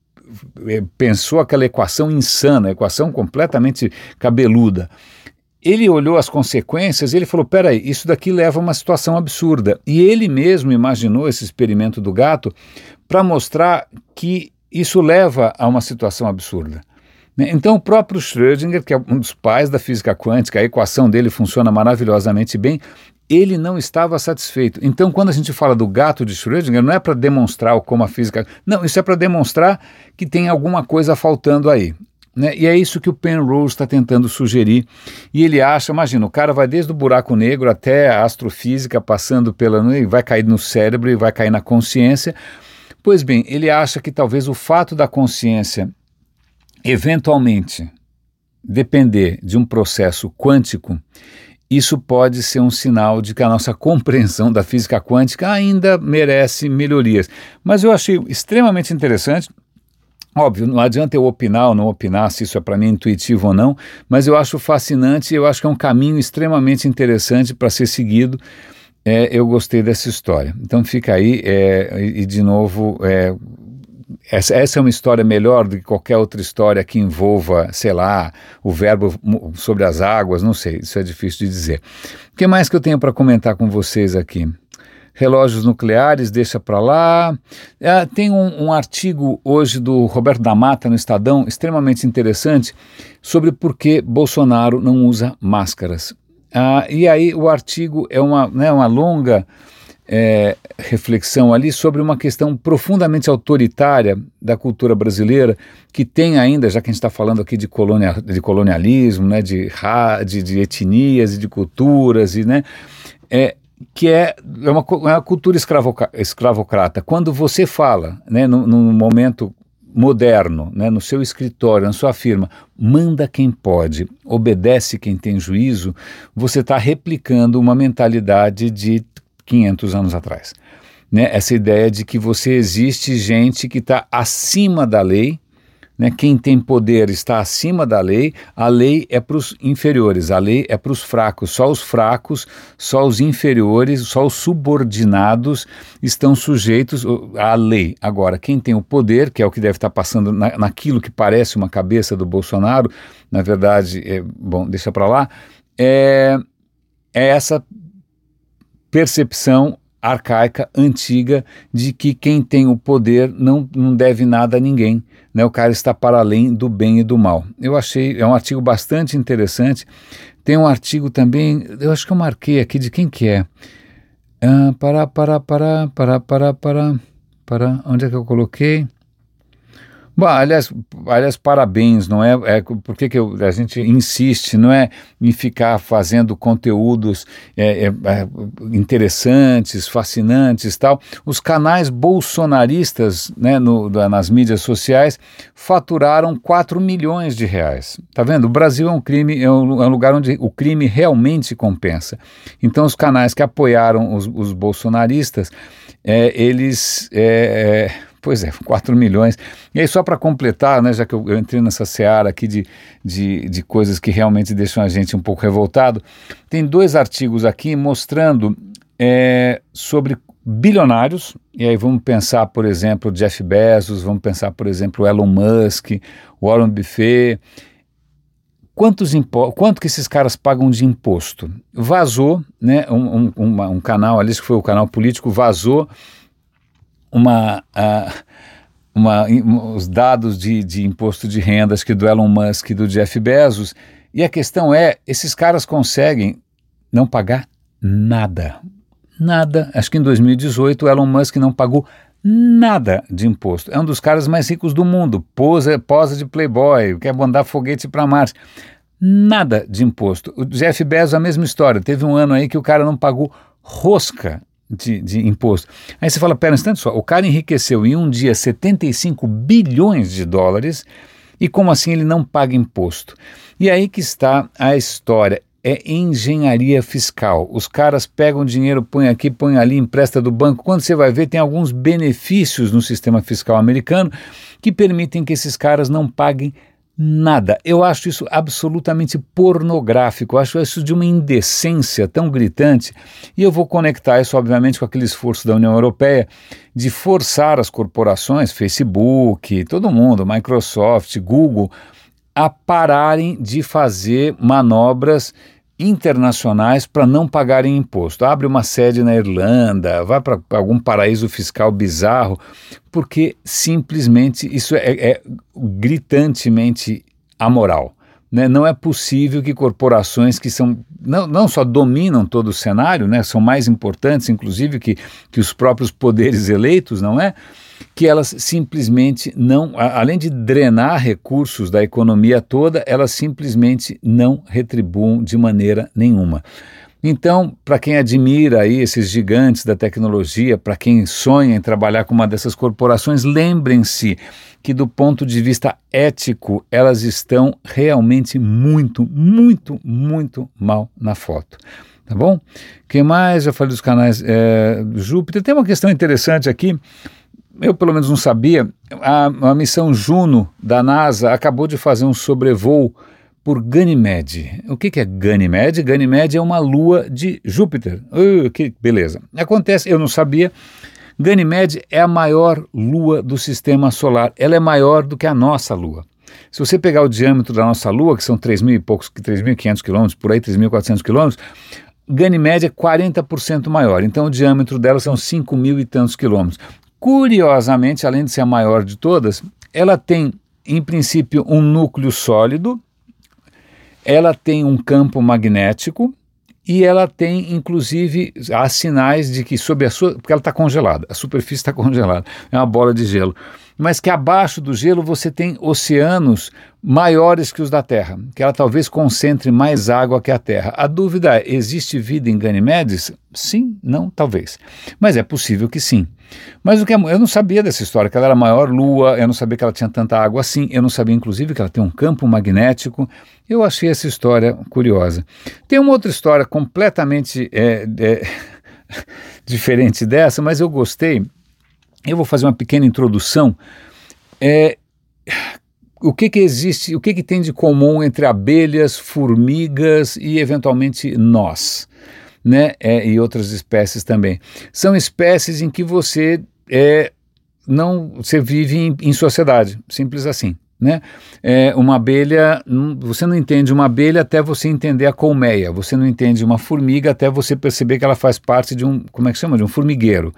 é, pensou aquela equação insana, equação completamente cabeluda, ele olhou as consequências e ele falou, peraí, isso daqui leva a uma situação absurda. E ele mesmo imaginou esse experimento do gato para mostrar que isso leva a uma situação absurda. Então o próprio Schrödinger, que é um dos pais da física quântica, a equação dele funciona maravilhosamente bem, ele não estava satisfeito. Então quando a gente fala do gato de Schrödinger, não é para demonstrar como a física... Não, isso é para demonstrar que tem alguma coisa faltando aí. Né? E é isso que o Penrose está tentando sugerir. E ele acha, imagina, o cara vai desde o buraco negro até a astrofísica, passando pela... vai cair no cérebro e vai cair na consciência. Pois bem, ele acha que talvez o fato da consciência eventualmente depender de um processo quântico, isso pode ser um sinal de que a nossa compreensão da física quântica ainda merece melhorias. Mas eu achei extremamente interessante. Óbvio, não adianta eu opinar ou não opinar se isso é para mim intuitivo ou não, mas eu acho fascinante e eu acho que é um caminho extremamente interessante para ser seguido. É, eu gostei dessa história. Então fica aí, é, e de novo... É, Essa, essa é uma história melhor do que qualquer outra história que envolva, sei lá, o verbo sobre as águas, não sei, isso é difícil de dizer. O que mais que eu tenho para comentar com vocês aqui? relógios nucleares, deixa para lá. É, tem um, um artigo hoje do Roberto da Mata no Estadão, extremamente interessante, sobre por que Bolsonaro não usa máscaras. Ah, e aí o artigo é uma, né, uma longa é, reflexão ali sobre uma questão profundamente autoritária da cultura brasileira, que tem ainda, já que a gente está falando aqui de, colonia, de colonialismo, né, de, ra, de, de etnias e de culturas, e, né, é, que é, é, uma, é uma cultura escravoca, escravocrata. Quando você fala, né, num, num momento moderno, né, no seu escritório, na sua firma, manda quem pode, obedece quem tem juízo, você está replicando uma mentalidade de quinhentos anos atrás. Né? Essa ideia de que você existe gente que está acima da lei, né? Quem tem poder está acima da lei, a lei é para os inferiores, a lei é para os fracos, só os fracos, só os inferiores, só os subordinados estão sujeitos à lei. Agora, quem tem o poder, que é o que deve estar passando na, naquilo que parece uma cabeça do Bolsonaro, na verdade, é, bom, deixa para lá, é, é essa percepção arcaica, antiga, de que quem tem o poder não, não deve nada a ninguém, né? O cara está para além do bem e do mal. Eu achei, é um artigo bastante interessante. Tem um artigo também, eu acho que eu marquei aqui, de quem que é? Ah, para, para, para, para, para, para, para, onde é que eu coloquei? Bom, aliás, aliás, parabéns, não é? é por que que eu, a gente insiste, não é em ficar fazendo conteúdos é, é, é, interessantes, fascinantes, tal. Os canais bolsonaristas, né, no, nas mídias sociais faturaram quatro milhões de reais. Tá vendo? O Brasil é um crime, é um, é um lugar onde o crime realmente compensa. Então, os canais que apoiaram os, os bolsonaristas, é, eles é, é, pois é, quatro milhões. E aí, só para completar, né, já que eu, eu entrei nessa seara aqui de, de, de coisas que realmente deixam a gente um pouco revoltado, tem dois artigos aqui mostrando é, sobre bilionários, e aí vamos pensar, por exemplo, Jeff Bezos, vamos pensar, por exemplo, Elon Musk, Warren Buffett. Quantos impo- quanto que esses caras pagam de imposto? Vazou, né, um, um, uma, um canal ali, que foi o canal político, vazou Uma, uh, uma, um, os dados de, de imposto de renda, acho que do Elon Musk e do Jeff Bezos, e a questão é, esses caras conseguem não pagar nada, nada. Acho que em dois mil e dezoito o Elon Musk não pagou nada de imposto. É um dos caras mais ricos do mundo, posa, posa de playboy, quer mandar foguete para Marte. Nada de imposto. O Jeff Bezos, a mesma história, teve um ano aí que o cara não pagou rosca De, de imposto. Aí você fala, pera um instante só, o cara enriqueceu em um dia setenta e cinco bilhões de dólares e como assim ele não paga imposto? E aí que está a história, é engenharia fiscal. Os caras pegam dinheiro, põem aqui, põem ali, empresta do banco. Quando você vai ver, tem alguns benefícios no sistema fiscal americano que permitem que esses caras não paguem nada. Eu acho isso absolutamente pornográfico, eu acho isso de uma indecência tão gritante, e eu vou conectar isso, obviamente, com aquele esforço da União Europeia de forçar as corporações, Facebook, todo mundo, Microsoft, Google, a pararem de fazer manobras internacionais para não pagarem imposto. Abre uma sede na Irlanda, vai para algum paraíso fiscal bizarro, porque simplesmente isso é, é gritantemente amoral. Né? Não é possível que corporações que são, não, não só dominam todo o cenário, né? São mais importantes, inclusive, que, que os próprios poderes eleitos, não é? Que elas simplesmente não, além de drenar recursos da economia toda, elas simplesmente não retribuem de maneira nenhuma. Então, para quem admira aí esses gigantes da tecnologia, para quem sonha em trabalhar com uma dessas corporações, lembrem-se que do ponto de vista ético, elas estão realmente muito, muito, muito mal na foto. Tá bom? Quem mais? Já falei dos canais é, do Júpiter. Tem uma questão interessante aqui. Eu pelo menos não sabia, a, a missão Juno da NASA acabou de fazer um sobrevoo por Ganímede. O que, que é Ganímede? Ganímede é uma lua de Júpiter. Uh, que beleza. Acontece, eu não sabia, Ganímede é a maior lua do sistema solar, ela é maior do que a nossa lua. Se você pegar o diâmetro da nossa lua, que são três mil e poucos, três mil e quinhentos quilômetros, por aí três mil e quatrocentos quilômetros, Ganymedes é quarenta por cento maior, então o diâmetro dela são cinco mil e tantos quilômetros. Curiosamente, além de ser a maior de todas, ela tem, em princípio, um núcleo sólido, ela tem um campo magnético e ela tem, inclusive, há sinais de que sob a sua, porque ela está congelada, a superfície está congelada, é uma bola de gelo, mas que abaixo do gelo você tem oceanos maiores que os da Terra, que ela talvez concentre mais água que a Terra. A dúvida é, existe vida em Ganymedes? Sim, não, talvez. Mas é possível que sim. Mas o que é, eu não sabia dessa história, que ela era a maior lua, eu não sabia que ela tinha tanta água assim, eu não sabia inclusive que ela tem um campo magnético. Eu achei essa história curiosa. Tem uma outra história completamente é, é, diferente dessa, mas eu gostei. Eu vou fazer uma pequena introdução. É, o que que existe, o que que tem de comum entre abelhas, formigas e eventualmente nós, né? É, e outras espécies também. São espécies em que você é, não, você vive em, em sociedade, simples assim, né? É, uma abelha, você não entende uma abelha até você entender a colmeia. Você não entende uma formiga até você perceber que ela faz parte de um, como é que chama, de um formigueiro.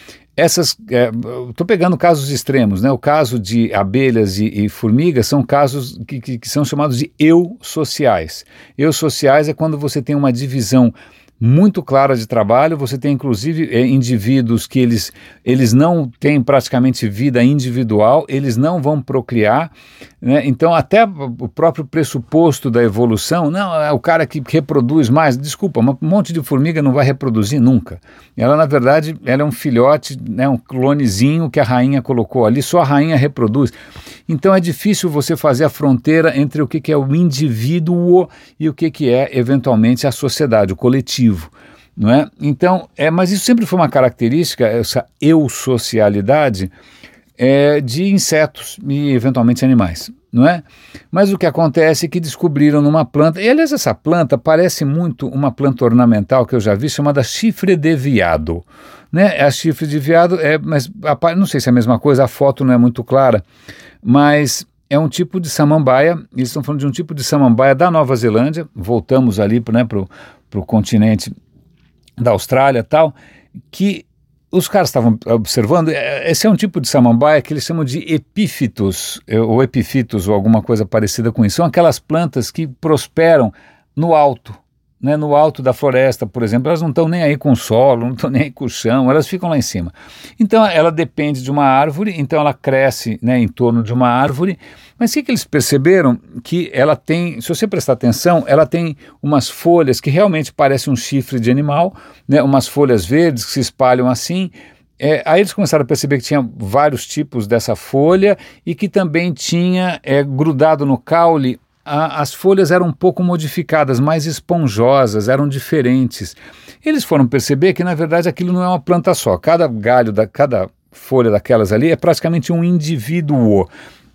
Essas, estou é, pegando casos extremos, né? O caso de abelhas e, e formigas são casos que, que, que são chamados de eusociais. Eusociais é quando você tem uma divisão muito clara de trabalho, você tem inclusive é, indivíduos que eles, eles não têm praticamente vida individual, eles não vão procriar, né? Então até o próprio pressuposto da evolução, não, é o cara que reproduz mais, desculpa, um monte de formiga não vai reproduzir nunca. Ela na verdade ela é um filhote, né, um clonezinho que a rainha colocou ali, só a rainha reproduz. Então é difícil você fazer a fronteira entre o que, que é o indivíduo e o que, que é eventualmente a sociedade, o coletivo. Não é? Então, é, mas isso sempre foi uma característica, essa eusocialidade, é, de insetos e eventualmente animais, não é? Mas o que acontece é que descobriram numa planta, e aliás essa planta parece muito uma planta ornamental que eu já vi, chamada chifre de veado, né? A chifre de veado, é, mas a, não sei se é a mesma coisa, a foto não é muito clara, mas é um tipo de samambaia, eles estão falando de um tipo de samambaia da Nova Zelândia, voltamos ali, né, para o continente da Austrália e tal, que os caras estavam observando. Esse é um tipo de samambaia que eles chamam de epífitos, ou epifitos, ou alguma coisa parecida com isso. São aquelas plantas que prosperam no alto, né, no alto da floresta, por exemplo. Elas não estão nem aí com o solo, não estão nem aí com o chão, elas ficam lá em cima. Então ela depende de uma árvore, então ela cresce, né, em torno de uma árvore. Mas o que, que eles perceberam? Que ela tem, se você prestar atenção, ela tem umas folhas que realmente parecem um chifre de animal, né, umas folhas verdes que se espalham assim. É, aí eles começaram a perceber que tinha vários tipos dessa folha e que também tinha é, grudado no caule, a, as folhas eram um pouco modificadas, mais esponjosas, eram diferentes. Eles foram perceber que na verdade aquilo não é uma planta só, cada galho, da, cada folha daquelas ali é praticamente um indivíduo.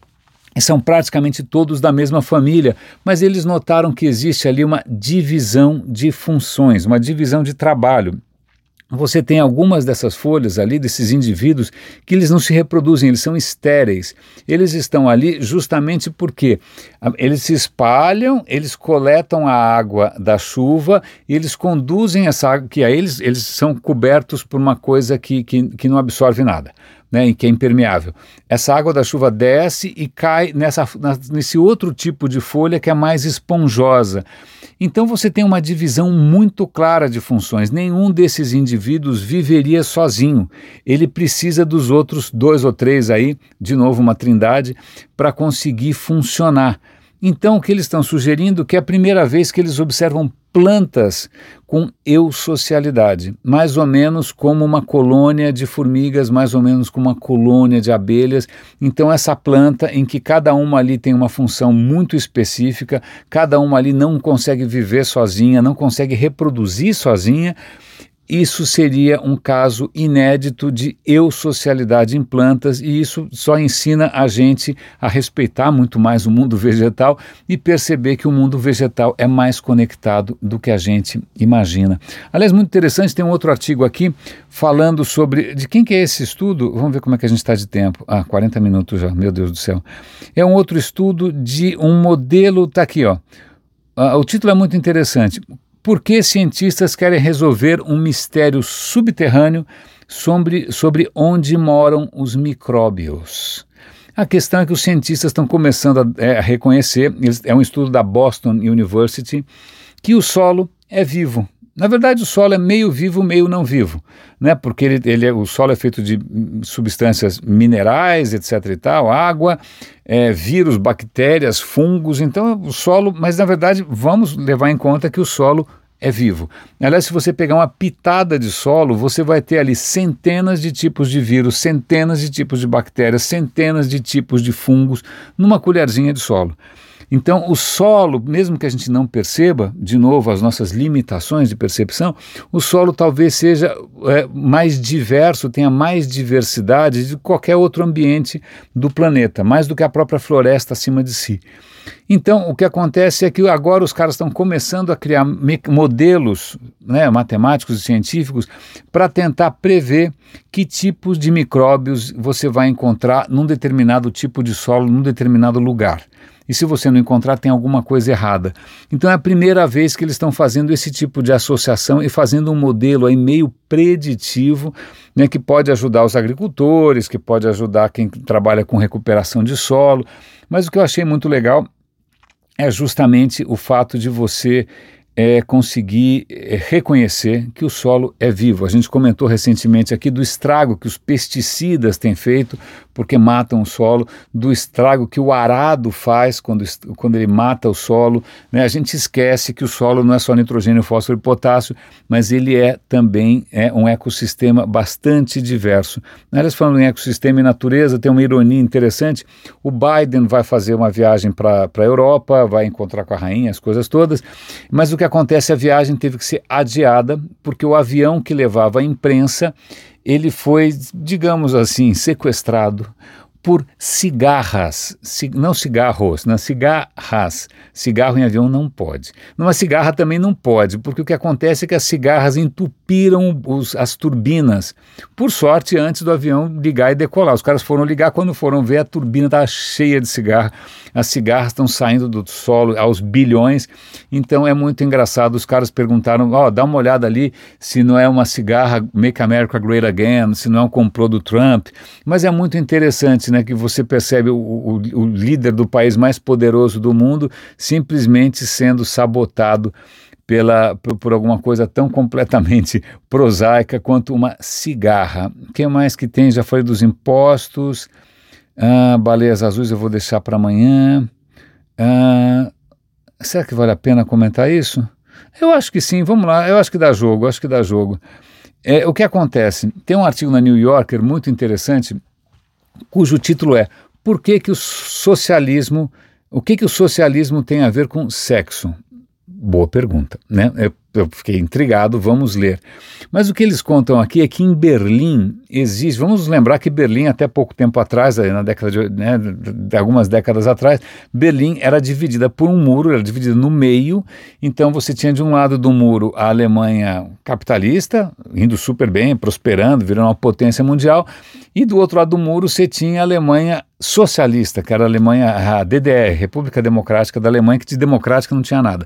São praticamente todos da mesma família, mas eles notaram que existe ali uma divisão de funções, uma divisão de trabalho. Você tem algumas dessas folhas ali, desses indivíduos, que eles não se reproduzem, eles são estéreis. Eles estão ali justamente porque eles se espalham, eles coletam a água da chuva e eles conduzem essa água, que aí eles, eles são cobertos por uma coisa que, que, que não absorve nada, né, e que é impermeável. Essa água da chuva desce e cai nessa, nesse outro tipo de folha que é mais esponjosa. Então você tem uma divisão muito clara de funções. Nenhum desses indivíduos viveria sozinho. Ele precisa dos outros dois ou três aí, de novo uma trindade, para conseguir funcionar. Então o que eles estão sugerindo é que é a primeira vez que eles observam plantas com eusocialidade, mais ou menos como uma colônia de formigas, mais ou menos como uma colônia de abelhas. Então essa planta em que cada uma ali tem uma função muito específica, cada uma ali não consegue viver sozinha, não consegue reproduzir sozinha. Isso seria um caso inédito de eusocialidade em plantas, e isso só ensina a gente a respeitar muito mais o mundo vegetal e perceber que o mundo vegetal é mais conectado do que a gente imagina. Aliás, muito interessante, tem um outro artigo aqui falando sobre... De quem que é esse estudo? Vamos ver como é que a gente está de tempo. Ah, quarenta minutos já, meu Deus do céu. É um outro estudo de um modelo, está aqui, ó. Ah, o título é muito interessante. Por que cientistas querem resolver um mistério subterrâneo sobre, sobre onde moram os micróbios? A questão é que os cientistas estão começando a, é, a reconhecer, eles, é um estudo da Boston University, que o solo é vivo. Na verdade, o solo é meio vivo, meio não vivo, né? Porque ele, ele é, o solo é feito de substâncias minerais, etc e tal, água, é, vírus, bactérias, fungos, então o solo, mas na verdade vamos levar em conta que o solo é vivo. Aliás, se você pegar uma pitada de solo, você vai ter ali centenas de tipos de vírus, centenas de tipos de bactérias, centenas de tipos de fungos numa colherzinha de solo. Então, o solo, mesmo que a gente não perceba, de novo, as nossas limitações de percepção, o solo talvez seja é, mais diverso, tenha mais diversidade de qualquer outro ambiente do planeta, mais do que a própria floresta acima de si. Então, o que acontece é que agora os caras estão começando a criar modelos, né, matemáticos e científicos para tentar prever que tipos de micróbios você vai encontrar num determinado tipo de solo, num determinado lugar. E se você não encontrar, tem alguma coisa errada. Então é a primeira vez que eles estão fazendo esse tipo de associação e fazendo um modelo aí meio preditivo, né, que pode ajudar os agricultores, que pode ajudar quem trabalha com recuperação de solo. Mas o que eu achei muito legal é justamente o fato de você é, conseguir é, reconhecer que o solo é vivo. A gente comentou recentemente aqui do estrago que os pesticidas têm feito, porque matam o solo, do estrago que o arado faz quando, quando ele mata o solo, né? A gente esquece que o solo não é só nitrogênio, fósforo e potássio, mas ele é também é um ecossistema bastante diverso. Nós falando em ecossistema e natureza, tem uma ironia interessante. O Biden vai fazer uma viagem para a Europa, vai encontrar com a rainha, as coisas todas, mas o que acontece, a viagem teve que ser adiada, porque o avião que levava a imprensa, ele foi, digamos assim, sequestrado por cigarras, ci, não cigarros, não, cigarras. Cigarro em avião não pode. Numa cigarra também não pode, porque o que acontece é que as cigarras entupiram os, as turbinas. Por sorte, antes do avião ligar e decolar. Os caras foram ligar, quando foram ver, a turbina estava cheia de cigarra. As cigarras estão saindo do solo aos bilhões. Então é muito engraçado. Os caras perguntaram, ó, oh, dá uma olhada ali se não é uma cigarra Make America Great Again, se não é um complô do Trump. Mas é muito interessante, né, que você percebe o, o, o líder do país mais poderoso do mundo simplesmente sendo sabotado pela, por, por alguma coisa tão completamente prosaica quanto uma cigarra. O que mais que tem? Já falei dos impostos. Ah, baleias azuis eu vou deixar para amanhã. Ah, será que vale a pena comentar isso? Eu acho que sim, vamos lá, eu acho que dá jogo, acho que dá jogo. É, o que acontece? Tem um artigo na New Yorker muito interessante, cujo título é Por que que o socialismo, o que que o socialismo tem a ver com sexo? Boa pergunta, né? Eu, eu fiquei intrigado, vamos ler. Mas o que eles contam aqui é que em Berlim existe, vamos lembrar que Berlim até pouco tempo atrás, na década de, né, de algumas décadas atrás, Berlim era dividida por um muro, era dividida no meio, então você tinha de um lado do muro a Alemanha capitalista, indo super bem, prosperando, virando uma potência mundial, e do outro lado do muro você tinha a Alemanha socialista, que era a Alemanha, a D D R, República Democrática da Alemanha, que de democrática não tinha nada.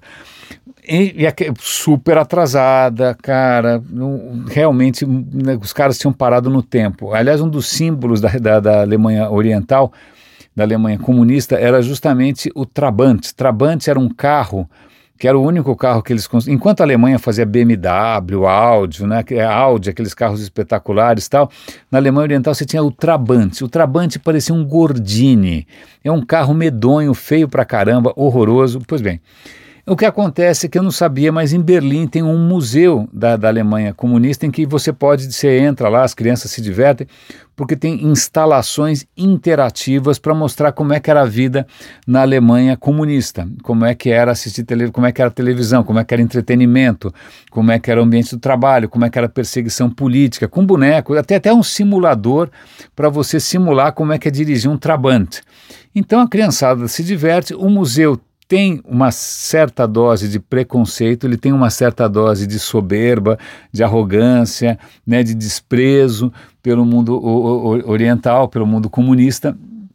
E, e super atrasada, cara, não, realmente né, os caras tinham parado no tempo. Aliás, um dos símbolos da, da, da Alemanha Oriental, da Alemanha comunista, era justamente o Trabant. Trabant era um carro que era o único carro que eles construíam. Enquanto a Alemanha fazia B M W, Audi, né, Audi, aqueles carros espetaculares e tal, na Alemanha Oriental você tinha o Trabant. O Trabant parecia um Gordini. É um carro medonho, feio pra caramba, horroroso. Pois bem, o que acontece é que eu não sabia, mas em Berlim tem um museu da, da Alemanha comunista em que você pode, você entra lá, as crianças se divertem, porque tem instalações interativas para mostrar como é que era a vida na Alemanha comunista, como é que era assistir tele, como é que era a televisão, como é que era entretenimento, como é que era o ambiente do trabalho, como é que era a perseguição política, com bonecos, até até um simulador para você simular como é que é dirigir um Trabant. Então a criançada se diverte, o museu tem uma certa dose de preconceito, ele tem uma certa dose de soberba, de arrogância, né, de desprezo pelo mundo oriental, pelo mundo comunista,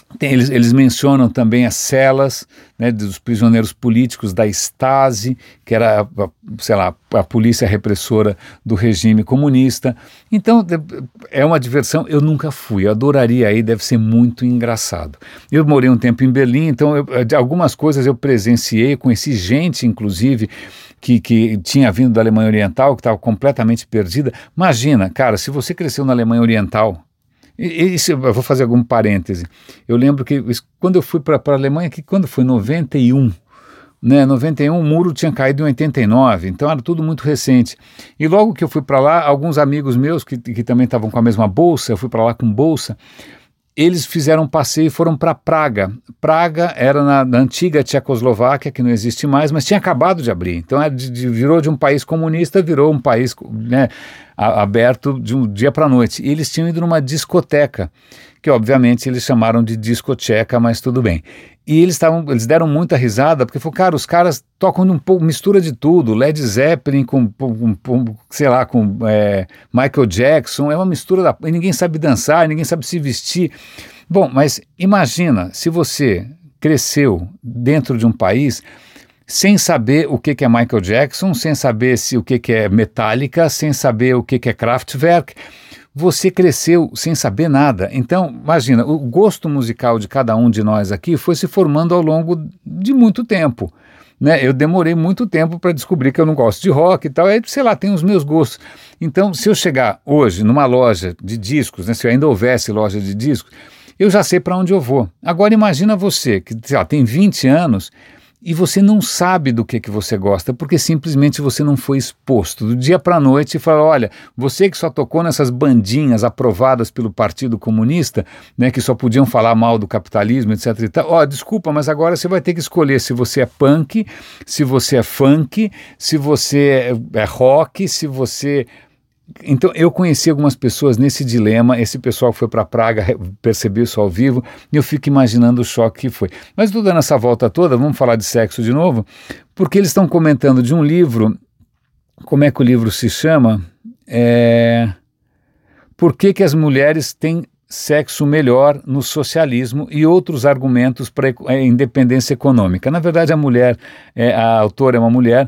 Tem, eles, eles mencionam também as celas, né, dos prisioneiros políticos da Stasi, que era, a, sei lá, a polícia repressora do regime comunista. Então, é uma diversão. Eu nunca fui, eu adoraria ir, deve ser muito engraçado. Eu morei um tempo em Berlim, então eu, algumas coisas eu presenciei, conheci gente, inclusive, Que, que tinha vindo da Alemanha Oriental, que estava completamente perdida. Imagina, cara, se você cresceu na Alemanha Oriental, e, e se, eu vou fazer algum parêntese, eu lembro que quando eu fui para a Alemanha, que quando foi noventa e um, né, noventa e um o muro tinha caído em oitenta e nove, então era tudo muito recente. E logo que eu fui para lá, alguns amigos meus que, que também estavam com a mesma bolsa, eu fui para lá com bolsa, eles fizeram um passeio e foram para Praga. Praga era na, na antiga Tchecoslováquia, que não existe mais, mas tinha acabado de abrir. Então era de, de, virou de um país comunista, virou um país, né, a, aberto de um dia para a noite. E eles tinham ido numa discoteca, que obviamente eles chamaram de discoteca, mas tudo bem. E eles, tavam, eles deram muita risada, porque falou, cara, os caras tocam um pouco, mistura de tudo, Led Zeppelin com, com, com sei lá, com é, Michael Jackson, é uma mistura, da, e ninguém sabe dançar, ninguém sabe se vestir. Bom, mas imagina se você cresceu dentro de um país sem saber o que, que é Michael Jackson, sem saber se, o que, que é Metallica, sem saber o que, que é Kraftwerk. Você cresceu sem saber nada. Então, imagina, o gosto musical de cada um de nós aqui foi se formando ao longo de muito tempo, né? Eu demorei muito tempo para descobrir que eu não gosto de rock e tal, aí, sei lá, tem os meus gostos. Então, se eu chegar hoje numa loja de discos, né, se ainda houvesse loja de discos, eu já sei para onde eu vou. Agora, imagina você, que sei lá, tem vinte anos, e você não sabe do que, que você gosta, porque simplesmente você não foi exposto. Do dia para a noite e fala, olha, você que só tocou nessas bandinhas aprovadas pelo Partido Comunista, né, que só podiam falar mal do capitalismo, etc e tal, ó, desculpa, mas agora você vai ter que escolher se você é punk, se você é funk, se você é, é rock, se você... Então, eu conheci algumas pessoas nesse dilema, esse pessoal que foi para Praga percebeu isso ao vivo, e eu fico imaginando o choque que foi. Mas estou dando essa volta toda, vamos falar de sexo de novo, porque eles estão comentando de um livro, como é que o livro se chama? É... Por que que as mulheres têm sexo melhor no socialismo e outros argumentos para a independência econômica. Na verdade, a mulher, é, a autora é uma mulher,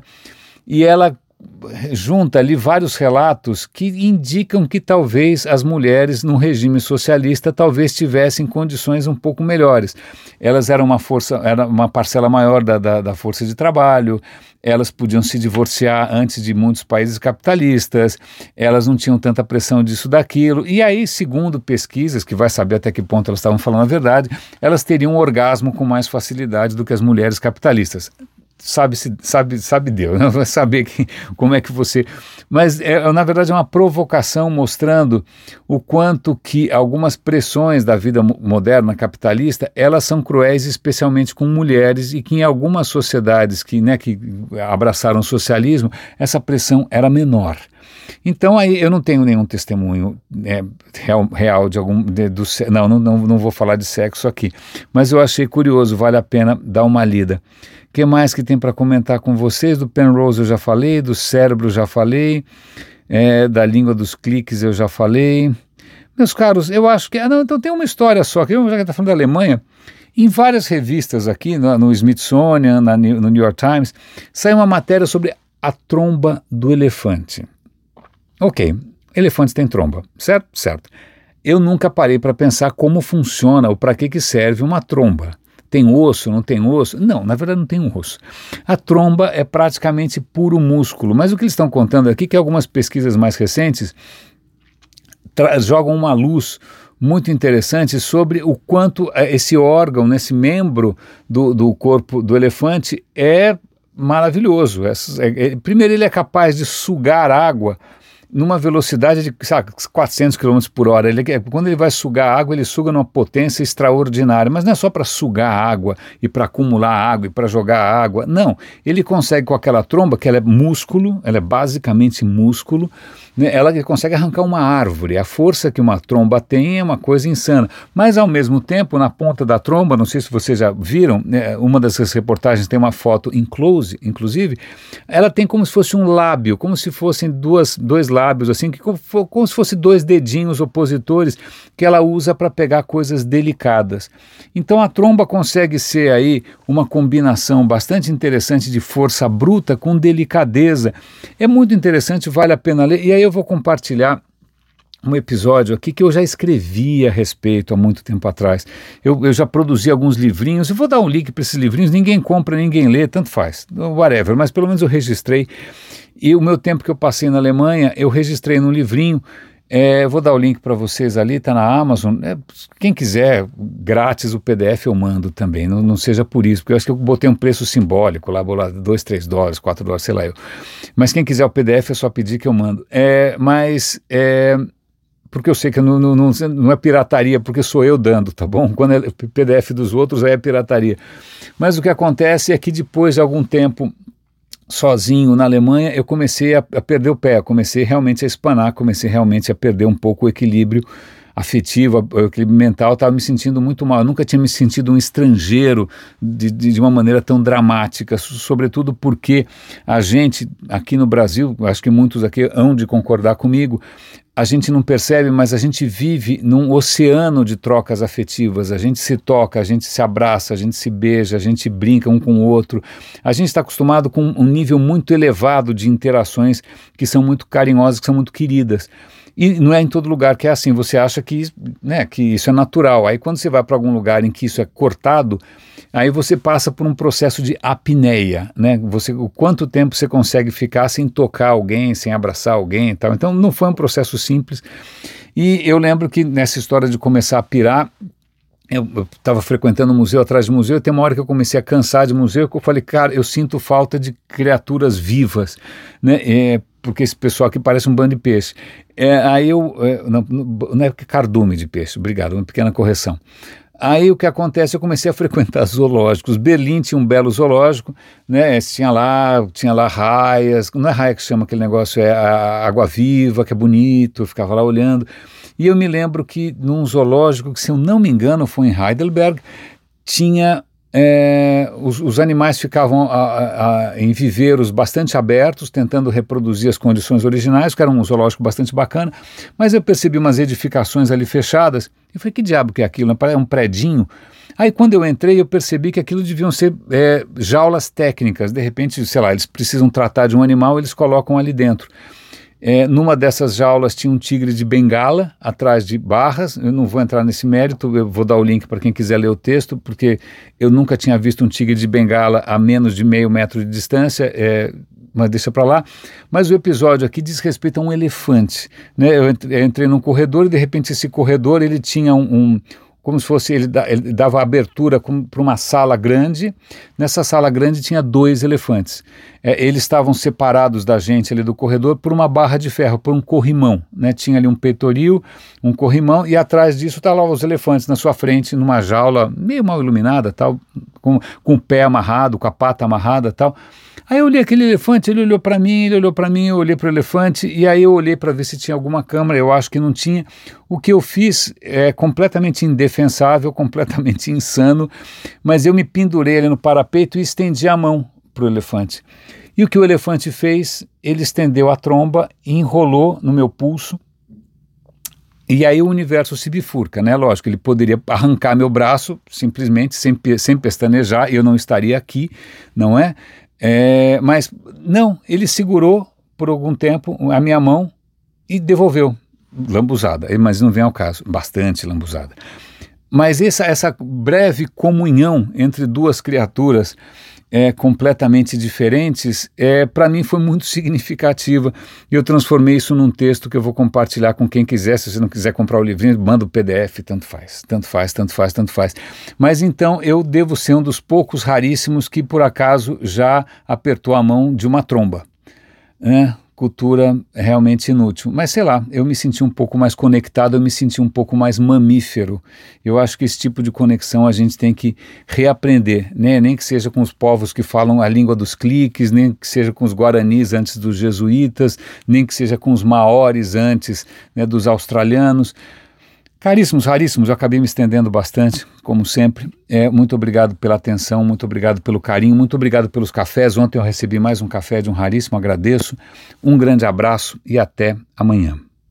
e ela junta ali vários relatos que indicam que talvez as mulheres no regime socialista talvez tivessem condições um pouco melhores. Elas eram uma força, era uma parcela maior da, da, da força de trabalho, elas podiam se divorciar antes de muitos países capitalistas, elas não tinham tanta pressão disso, daquilo, e aí, segundo pesquisas, que vai saber até que ponto elas estavam falando a verdade, elas teriam um orgasmo com mais facilidade do que as mulheres capitalistas. Sabe, sabe, sabe Deus, né? Vai saber que, como é que você... Mas, é, na verdade, é uma provocação mostrando o quanto que algumas pressões da vida moderna capitalista, elas são cruéis, especialmente com mulheres, e que em algumas sociedades que, né, que abraçaram o socialismo, essa pressão era menor. Então, aí eu não tenho nenhum testemunho é, real, real de algum... De, do, não, não, não, não vou falar de sexo aqui, mas eu achei curioso, vale a pena dar uma lida. O que mais que tem para comentar com vocês? Do Penrose eu já falei, do cérebro eu já falei, é, da língua dos cliques eu já falei. Meus caros, eu acho que... Ah, não, então tem uma história só, que já que está falando da Alemanha, em várias revistas aqui, no, no Smithsonian, na, no New York Times, sai uma matéria sobre a tromba do elefante. Ok, elefantes têm tromba, certo? Certo. Eu nunca parei para pensar como funciona ou para que, que serve uma tromba. Tem osso, não tem osso? Não, na verdade não tem um osso. A tromba é praticamente puro músculo, mas o que eles estão contando aqui é que algumas pesquisas mais recentes jogam uma luz muito interessante sobre o quanto esse órgão, esse membro do, do corpo do elefante é maravilhoso. É, é, primeiro, ele é capaz de sugar água numa velocidade de sabe, quatrocentos quilômetros por hora. Ele, quando ele vai sugar água, ele suga numa potência extraordinária, mas não é só para sugar água e para acumular água e para jogar água, não. Ele consegue com aquela tromba, que ela é músculo, ela é basicamente músculo, né, ela consegue arrancar uma árvore. A força que uma tromba tem é uma coisa insana, mas ao mesmo tempo, na ponta da tromba, não sei se vocês já viram, né, uma dessas reportagens tem uma foto in close, inclusive, ela tem como se fosse um lábio, como se fossem duas, dois lábios lábios, assim, que como, como se fosse dois dedinhos opositores que ela usa para pegar coisas delicadas. Então a tromba consegue ser aí uma combinação bastante interessante de força bruta com delicadeza. É muito interessante, vale a pena ler. E aí eu vou compartilhar um episódio aqui que eu já escrevi a respeito há muito tempo atrás. Eu, eu já produzi alguns livrinhos, eu vou dar um link para esses livrinhos, ninguém compra, ninguém lê, tanto faz, whatever, mas pelo menos eu registrei. E o meu tempo que eu passei na Alemanha, eu registrei num livrinho, é, vou dar o link para vocês ali, está na Amazon, é, quem quiser, grátis, o P D F eu mando também, não, não seja por isso, porque eu acho que eu botei um preço simbólico lá, vou lá, dois, três dólares, quatro dólares, sei lá eu. Mas quem quiser o P D F é só pedir que eu mando. É, mas... É, porque eu sei que não, não, não, não é pirataria, porque sou eu dando, tá bom? Quando é P D F dos outros, aí é pirataria. Mas o que acontece é que depois de algum tempo sozinho na Alemanha, eu comecei a, a perder o pé, comecei realmente a espanar, comecei realmente a perder um pouco o equilíbrio afetivo, o equilíbrio mental, estava me sentindo muito mal. Eu nunca tinha me sentido um estrangeiro de, de, de uma maneira tão dramática, sobretudo porque a gente aqui no Brasil, acho que muitos aqui hão de concordar comigo, a gente não percebe, mas a gente vive num oceano de trocas afetivas, a gente se toca, a gente se abraça, a gente se beija, a gente brinca um com o outro, a gente está acostumado com um nível muito elevado de interações que são muito carinhosas, que são muito queridas. E não é em todo lugar que é assim, você acha que, né, que isso é natural, aí quando você vai para algum lugar em que isso é cortado, aí você passa por um processo de apneia, né? Você, o quanto tempo você consegue ficar sem tocar alguém, sem abraçar alguém e tal. Então não foi um processo simples. E eu lembro que nessa história de começar a pirar, eu estava frequentando museu atrás de museu, e tem uma hora que eu comecei a cansar de museu, que eu falei, cara, eu sinto falta de criaturas vivas, né? É, porque esse pessoal aqui parece um bando de peixe. É, aí eu, é, não, não é cardume de peixe, obrigado, uma pequena correção. Aí o que acontece, eu comecei a frequentar zoológicos. Berlim tinha um belo zoológico, né? Tinha lá, tinha lá raias, não é raia que chama aquele negócio, é a água-viva, que é bonito, eu ficava lá olhando. E eu me lembro que num zoológico, que se eu não me engano foi em Heidelberg, tinha... É, os, os animais ficavam a, a, a, em viveiros bastante abertos, tentando reproduzir as condições originais, que era um zoológico bastante bacana, mas eu percebi umas edificações ali fechadas, e falei, que diabo que é aquilo? É um predinho. Aí quando eu entrei, eu percebi que aquilo deviam ser é, jaulas técnicas, de repente, sei lá, eles precisam tratar de um animal, eles colocam ali dentro. É, numa dessas jaulas tinha um tigre de bengala, atrás de barras, eu não vou entrar nesse mérito, eu vou dar o link para quem quiser ler o texto, porque eu nunca tinha visto um tigre de bengala a menos de meio metro de distância, é, mas deixa para lá. Mas o episódio aqui diz respeito a um elefante, né? Eu entrei, eu entrei num corredor e de repente esse corredor ele tinha um... um como se fosse, ele, da, ele dava abertura para uma sala grande, nessa sala grande tinha dois elefantes, é, eles estavam separados da gente ali do corredor por uma barra de ferro, por um corrimão, né? Tinha ali um peitoril, um corrimão, e atrás disso estavam os elefantes na sua frente, numa jaula meio mal iluminada, tal, com, com o pé amarrado, com a pata amarrada, tal. Aí eu olhei aquele elefante, ele olhou para mim, ele olhou para mim, eu olhei para o elefante, e aí eu olhei para ver se tinha alguma câmera, eu acho que não tinha. O que eu fiz é completamente indefensável, completamente insano, mas eu me pendurei ali no parapeito e estendi a mão para o elefante. E o que o elefante fez? Ele estendeu a tromba e enrolou no meu pulso, e aí o universo se bifurca, né? Lógico, ele poderia arrancar meu braço, simplesmente, sem, sem pestanejar, e eu não estaria aqui, não é? É, mas não, ele segurou por algum tempo a minha mão e devolveu, lambuzada, mas não vem ao caso, bastante lambuzada. Mas essa, essa breve comunhão entre duas criaturas é, completamente diferentes, é, para mim foi muito significativa, e eu transformei isso num texto que eu vou compartilhar com quem quiser. Se você não quiser comprar o livrinho, manda o P D F, tanto faz, tanto faz, tanto faz, tanto faz. Mas então eu devo ser um dos poucos raríssimos que por acaso já apertou a mão de uma tromba, né? Cultura realmente inútil, mas sei lá, eu me senti um pouco mais conectado, eu me senti um pouco mais mamífero. Eu acho que esse tipo de conexão a gente tem que reaprender, né? Nem que seja com os povos que falam a língua dos cliques, nem que seja com os guaranis antes dos jesuítas, nem que seja com os maores antes, né, dos australianos. Caríssimos, raríssimos, eu acabei me estendendo bastante, como sempre. É, muito obrigado pela atenção, muito obrigado pelo carinho, muito obrigado pelos cafés. Ontem eu recebi mais um café de um raríssimo, agradeço. Um grande abraço e até amanhã.